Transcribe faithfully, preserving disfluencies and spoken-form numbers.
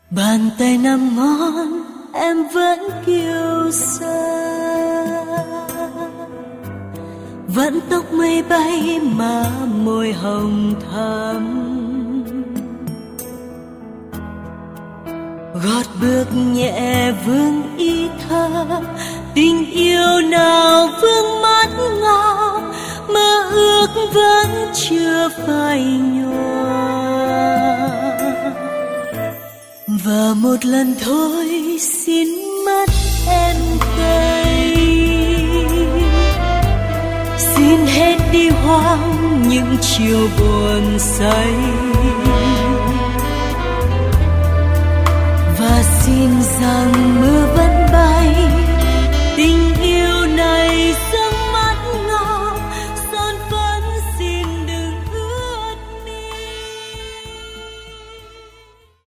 Bàn tay năm ngón em vẫn kiêu sa, vẫn tóc mây bay mà môi hồng thắm. Gót bước nhẹ vương ý thơ, tình yêu nào vương mắt ngọc, mơ ước vẫn chưa phai nhòa. Và một lần thôi xin mắt em cay, xin hết đi hoang những chiều buồn say, và xin rằng mưa vẫn bay, tình